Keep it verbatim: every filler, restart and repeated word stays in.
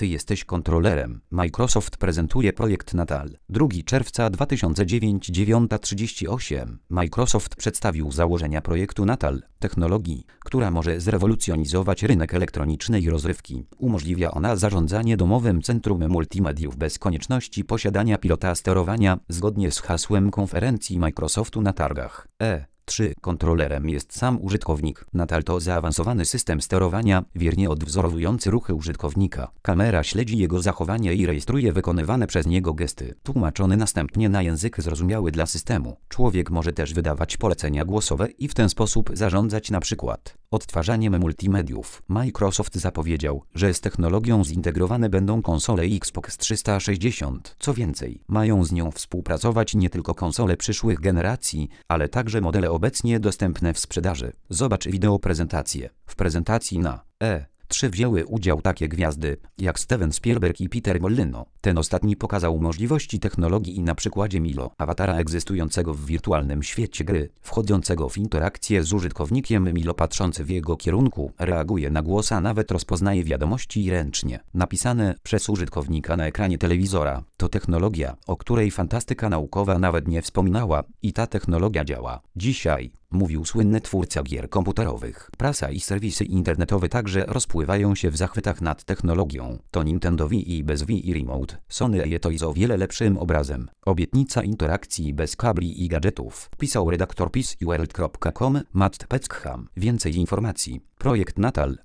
Ty jesteś kontrolerem. Microsoft prezentuje projekt Natal. drugiego czerwca dwa tysiące dziewiątego, dziewiąta trzydzieści osiem. Microsoft przedstawił założenia projektu Natal, technologii, która może zrewolucjonizować rynek elektronicznej rozrywki. Umożliwia ona zarządzanie domowym centrum multimediów bez konieczności posiadania pilota sterowania, zgodnie z hasłem konferencji Microsoftu na targach. E trzy. Kontrolerem jest sam użytkownik. Natal to zaawansowany system sterowania, wiernie odwzorowujący ruchy użytkownika. Kamera śledzi jego zachowanie i rejestruje wykonywane przez niego gesty, tłumaczony następnie na język zrozumiały dla systemu. Człowiek może też wydawać polecenia głosowe i w ten sposób zarządzać np. odtwarzaniem multimediów. Microsoft zapowiedział, że z technologią zintegrowane będą konsole Xbox trzysta sześćdziesiąt. Co więcej, mają z nią współpracować nie tylko konsole przyszłych generacji, ale także modele obecnie dostępne w sprzedaży. Zobacz wideo prezentację. W prezentacji na E trzy wzięły udział takie gwiazdy, jak Steven Spielberg i Peter Molyneux. Ten ostatni pokazał możliwości technologii i na przykładzie Milo, awatara egzystującego w wirtualnym świecie gry, wchodzącego w interakcję z użytkownikiem. Milo, patrzący w jego kierunku, reaguje na głos, a nawet rozpoznaje wiadomości ręcznie napisane przez użytkownika na ekranie telewizora. To technologia, o której fantastyka naukowa nawet nie wspominała, i ta technologia działa dzisiaj, mówił słynny twórca gier komputerowych. Prasa i serwisy internetowe także rozpływają się w zachwytach nad technologią. To Nintendo Wii i bez Wii i Remote. Sony je to i z o wiele lepszym obrazem. Obietnica interakcji bez kabli i gadżetów. Pisał redaktor P C World kropka com Matt Peckham. Więcej informacji. Projekt Natal